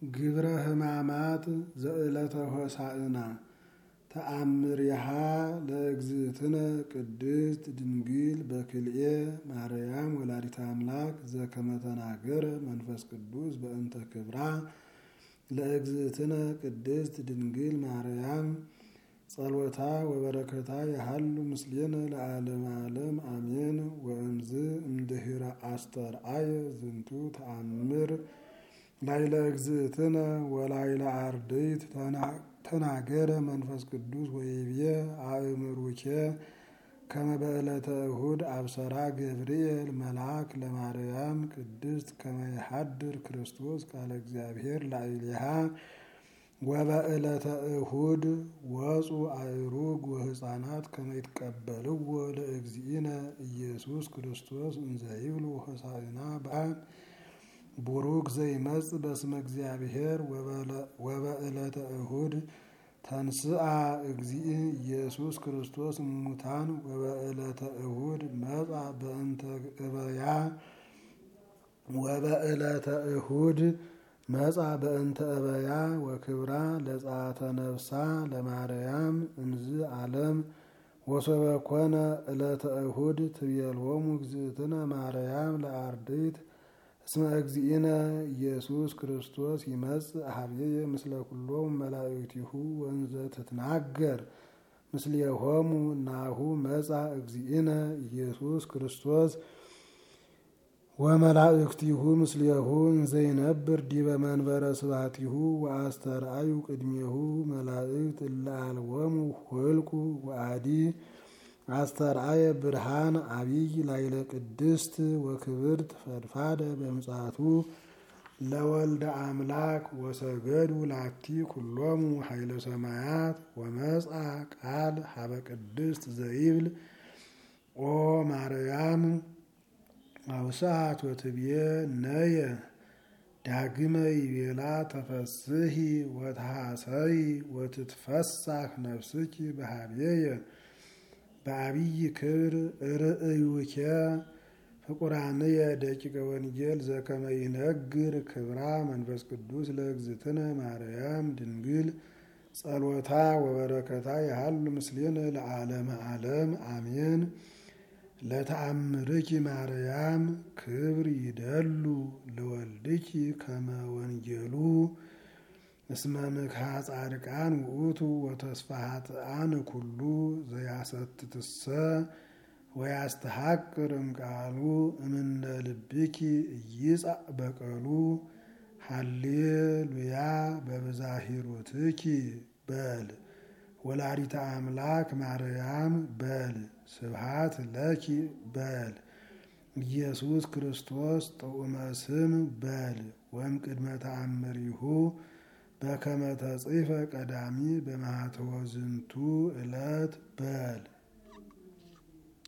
ግብረ ሕማማት ዘዕለተ ሆሳዕና ተአምሪሃ ለእግዝእትነ ቅድስት ድንግል በክልኤ ማርያም ወላዲተ አምላክ ዘከመ ተናገረ መንፈስ ቅዱስ በእንተ ክብራ ለእግዝእትነ ቅድስት ድንግል ማርያም ጸሎታ ወበረከታ ያሃሉ ምስሌነ ለዓለመ ዓለም አሜን። ወእምዝ እምድኅረ አስተርአየ ዝንቱ ተአምር ላዕለ እግዝእትነ ወላዕለ አርድእት ተናገረ መንፈስ ቅዱስ ወይቤ አእምሩኬ ከመ በዕለተ እሁድ አብሰራ ገብርኤል መልአክ ለማርያም ቅድስት ከመ ይሐድር ክርስቶስ ቃለ እግዚአብሔር ላዕሌሃ ወበዕለተ እሁድ ወፁ አእሩግ ወሕፃናት ከመ ይትቀበልዎ ለእግዚእነ ኢየሱስ ክርስቶስ እንዘ ይብሉ ሆሳዕና በአብ ቡሩክ ዘይመጽእ በስመ እግዚአብሔር ወበዕለተ እሁድ ተንሥአ እግዚእ ኢየሱስ ክርስቶስ እሙታን ወበዕለተ እሁድ መጻ በእንተ እበያ ወበዕለተ እሁድ መጻ በእንተ እበያ ወክብራ ለጸአተ ነፍሳ ለማርያም እንዝ ዓለም ወሶበ ኮነ ዕለተ እሁድ ትቤሎሙ እግዝእትነ ማርያም ለአርድእት እስመ እግዚእነ ኢየሱስ ክርስቶስ ይመጽእ ኀቤየ ምስለ ኩሎሙ መላእክቲሁ ወእንዘ ትትናገር ምስሌሆሙ ናሁ መጻ እግዚእነ ኢየሱስ ክርስቶስ ወመላእክቲሁ ምስሌሁ እንዘ ይነብር ዲበ መንበረ ስብሐቲሁ ወአስተርአዩ ቅድሜሁ መላእክት እለ አልቦሙ ኍልቍ ወአዲ አስተርአየ ብርሃን አቢይ ላዕለ ቅድስት ወክብርት ፈድፋደ በምጽአቱ ለወልደ አምላክ ወሰገዱ ላቲ ኩሎሙ ኃይለ ሰማያት ወመጻ ቃል ሀበ ቅድስት ዘይብል ኦ ማርያም አውሳት ወትብዬ ነየ ዳግመ ይቤላ ተፈስሒ ወተሐሰይ ወትትፈሳህ ነፍስኪ በኀቤየ በአብይ ክብር ርእዩኬ ፍቁራንየ ደቂቀ ወንጌል ዘከመ ይነግር ክብራ መንፈስ ቅዱስ ለእግዝእትነ ማርያም ድንግል ጸሎታ ወበረከታ ያሃሉ ምስሌነ ለዓለመ ዓለም አሜን። ለተአምርኪ ማርያም ክብር ይደሉ ለወልድኪ ከመ ወንጌሉ እስመ ምክሐ ጻድቃን ውእቱ ወተስፋ ኃጥኣን ኩሉ ዘያሰትትሰ ወያስተሐቅር እምቃሉ እምነ ልብኪ ኢይጻእ በቀሉ ሃሌሉያ በብዛሂሩትኪ በል ወላዲተ አምላክ ማርያም በል ስብሐት ለኪ በል ኢየሱስ ክርስቶስ ጥዑመ ስም በል ወእምቅድመ ተአምሪሁ በከመ ተጽሕፈ ቀዳሚ በማኅተወ ዝንቱ ዕለት በል